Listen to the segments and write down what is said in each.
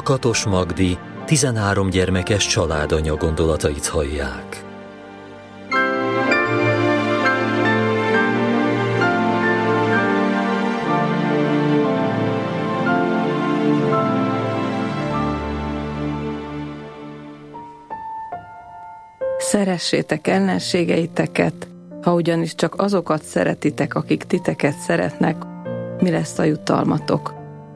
Lakatos Magdi 13 gyermekes családanya gondolatait hallják. Szeressétek ellenségeiteket, ha ugyanis csak azokat szeretitek, akik titeket szeretnek, mi lesz a jutalmatok?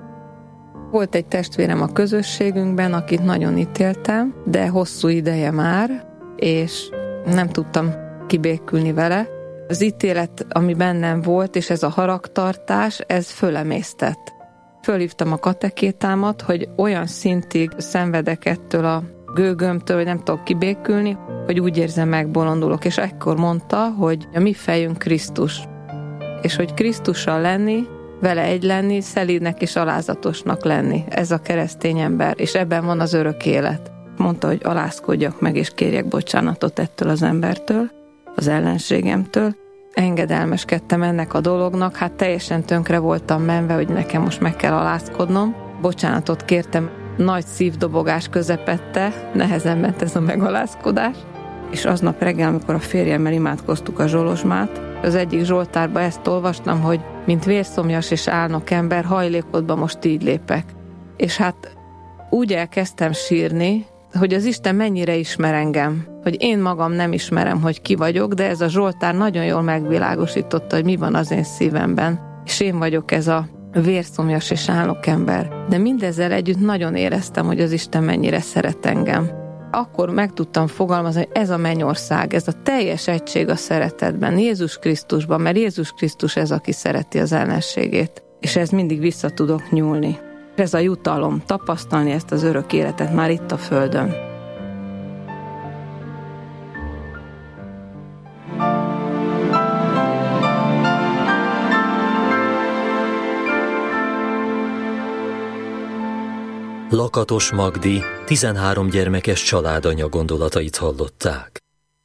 Volt egy testvérem a közösségünkben, akit nagyon ítéltem, de hosszú ideje már, és nem tudtam kibékülni vele. Az ítélet, ami bennem volt, és ez a haragtartás, ez fölemésztett. Fölhívtam a katekétámat, hogy olyan szintig szenvedek ettől a gőgömtől, hogy nem tudok kibékülni, hogy úgy érzem, megbolondulok. És ekkor mondta, hogy a mi fejünk Krisztus. És hogy Krisztussal lenni, vele egy lenni, szelídnek és alázatosnak lenni. Ez a keresztény ember, és ebben van az örök élet. Mondta, hogy alázkodjak meg, és kérjek bocsánatot ettől az embertől, az ellenségemtől. Engedelmeskedtem ennek a dolognak, hát teljesen tönkre voltam menve, hogy nekem most meg kell alázkodnom. Bocsánatot kértem, nagy szívdobogás közepette, nehezen ment ez a megalázkodás. És aznap reggel, amikor a férjemmel imádkoztuk a Zsolozsmát, az egyik Zsoltárba ezt olvastam, hogy mint vérszomjas és álnok ember, hajlékodba most így lépek. És hát úgy elkezdtem sírni, hogy az Isten mennyire ismer engem, hogy én magam nem ismerem, hogy ki vagyok, de ez a Zsoltár nagyon jól megvilágosította, hogy mi van az én szívemben. És én vagyok ez a vérszomjas és álnok ember. De mindezzel együtt nagyon éreztem, hogy az Isten mennyire szeret engem. Akkor meg tudtam fogalmazni, hogy ez a mennyország, ez a teljes egység a szeretetben, Jézus Krisztusban, mert Jézus Krisztus ez, aki szereti az ellenségét. És ez mindig vissza tudok nyúlni. Ez a jutalom, tapasztalni ezt az örök életet már itt a földön. Lakatos Magdi 13 gyermekes családanya gondolatait hallották.